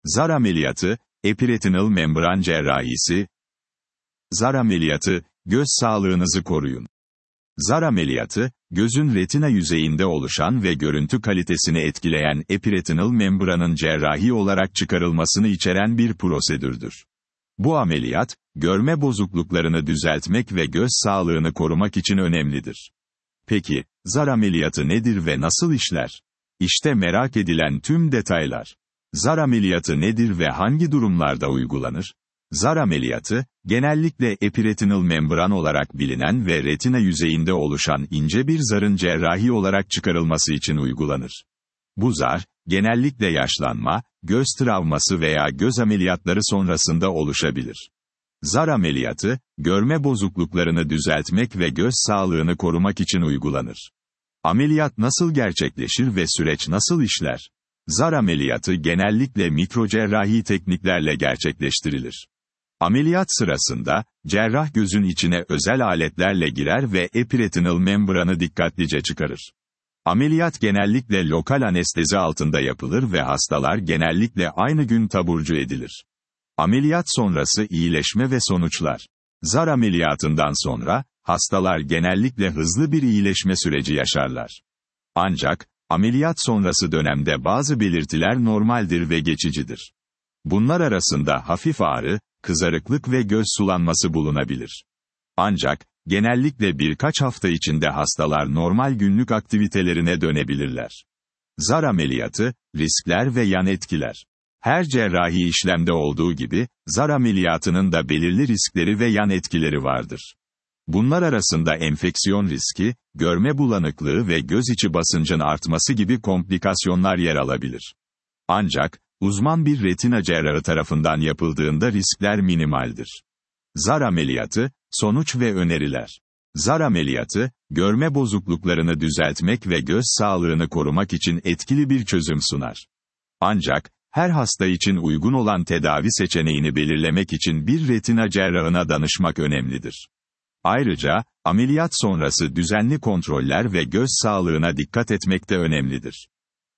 Zar ameliyatı, epiretinal membran cerrahisi. Zar ameliyatı, göz sağlığınızı koruyun. Zar ameliyatı, gözün retina yüzeyinde oluşan ve görüntü kalitesini etkileyen epiretinal membranın cerrahi olarak çıkarılmasını içeren bir prosedürdür. Bu ameliyat, görme bozukluklarını düzeltmek ve göz sağlığını korumak için önemlidir. Peki, zar ameliyatı nedir ve nasıl işler? İşte merak edilen tüm detaylar. Zar ameliyatı nedir ve hangi durumlarda uygulanır? Zar ameliyatı, genellikle epiretinal membran olarak bilinen ve retina yüzeyinde oluşan ince bir zarın cerrahi olarak çıkarılması için uygulanır. Bu zar, genellikle yaşlanma, göz travması veya göz ameliyatları sonrasında oluşabilir. Zar ameliyatı, görme bozukluklarını düzeltmek ve göz sağlığını korumak için uygulanır. Ameliyat nasıl gerçekleşir ve süreç nasıl işler? Zar ameliyatı genellikle mikrocerrahi tekniklerle gerçekleştirilir. Ameliyat sırasında, cerrah gözün içine özel aletlerle girer ve epiretinal membranı dikkatlice çıkarır. Ameliyat genellikle lokal anestezi altında yapılır ve hastalar genellikle aynı gün taburcu edilir. Ameliyat sonrası iyileşme ve sonuçlar. Zar ameliyatından sonra, hastalar genellikle hızlı bir iyileşme süreci yaşarlar. Ancak, ameliyat sonrası dönemde bazı belirtiler normaldir ve geçicidir. Bunlar arasında hafif ağrı, kızarıklık ve göz sulanması bulunabilir. Ancak, genellikle birkaç hafta içinde hastalar normal günlük aktivitelerine dönebilirler. Zar ameliyatı, riskler ve yan etkiler. Her cerrahi işlemde olduğu gibi, zar ameliyatının da belirli riskleri ve yan etkileri vardır. Bunlar arasında enfeksiyon riski, görme bulanıklığı ve göz içi basıncın artması gibi komplikasyonlar yer alabilir. Ancak, uzman bir retina cerrahı tarafından yapıldığında riskler minimaldir. Zar ameliyatı, sonuç ve öneriler. Zar ameliyatı, görme bozukluklarını düzeltmek ve göz sağlığını korumak için etkili bir çözüm sunar. Ancak, her hasta için uygun olan tedavi seçeneğini belirlemek için bir retina cerrahına danışmak önemlidir. Ayrıca, ameliyat sonrası düzenli kontroller ve göz sağlığına dikkat etmek de önemlidir.